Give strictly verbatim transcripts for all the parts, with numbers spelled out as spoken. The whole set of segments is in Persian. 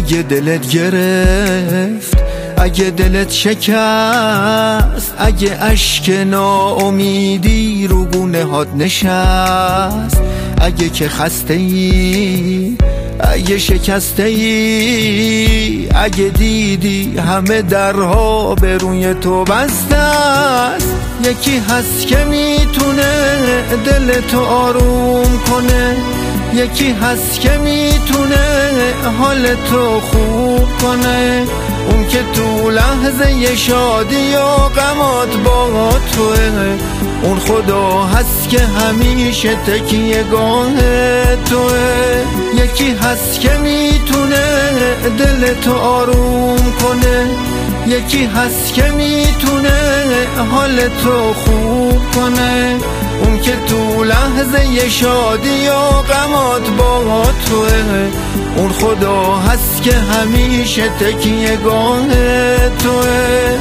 اگه دلت گرفت، اگه دلت شکست، اگه اشک ناامیدی رو گونه هات نشست، اگه که خسته ای، اگه شکسته ای، اگه دیدی همه درها به روی تو بسته است، یکی هست که میتونه دلتو آروم کنه، یکی هست که میتونه حالتو خوب کنه، اون که تو لحظه شادی و غمات با توه، اون خدا هست که همیشه تکیه گاه توه، یکی هست که میتونه دلتو آروم کنه، یکی هست که میتونه حالتو خوب کنه، اون که تو لحظه شادی و غمات با توه، اون خدا هست که همیشه تکیه گاه توه.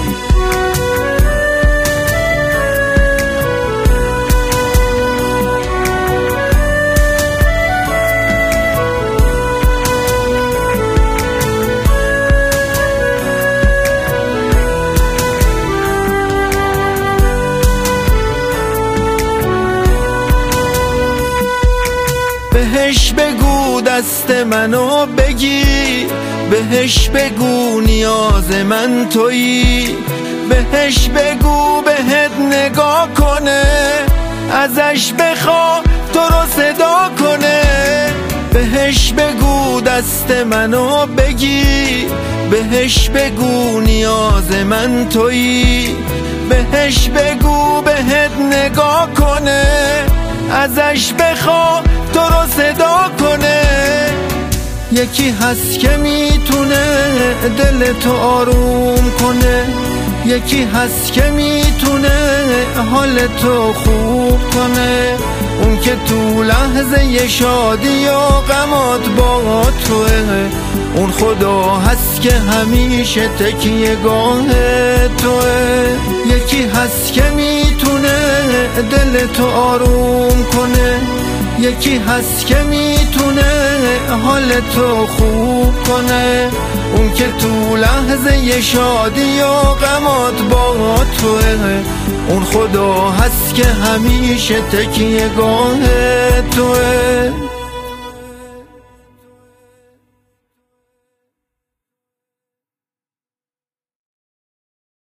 بهش بگو دست منو بگیر، بهش بگو نیاز من تویی، بهش بگو بهت نگاه کنه، ازش بخوا تو رو صدا کنه، بهش بگو دست منو بگیر، بهش بگو نیاز من تویی، بهش بگو بهت نگاه کنه، ازش بخوا تو رو صدا کنه، یکی هست که میتونه دلتو آروم کنه، یکی هست که میتونه حالتو خوب کنه، اون که تو لحظه شادی و غمات با توه، اون خدا هست که همیشه تکیه گاه توه، یکی هست که میتونه دلتو آروم کنه، یکی هست که میتونه حالتو خوب کنه، اون که تو لحظه شادی و غمات با توه، اون خدا هست که همیشه تکیه گاه توه.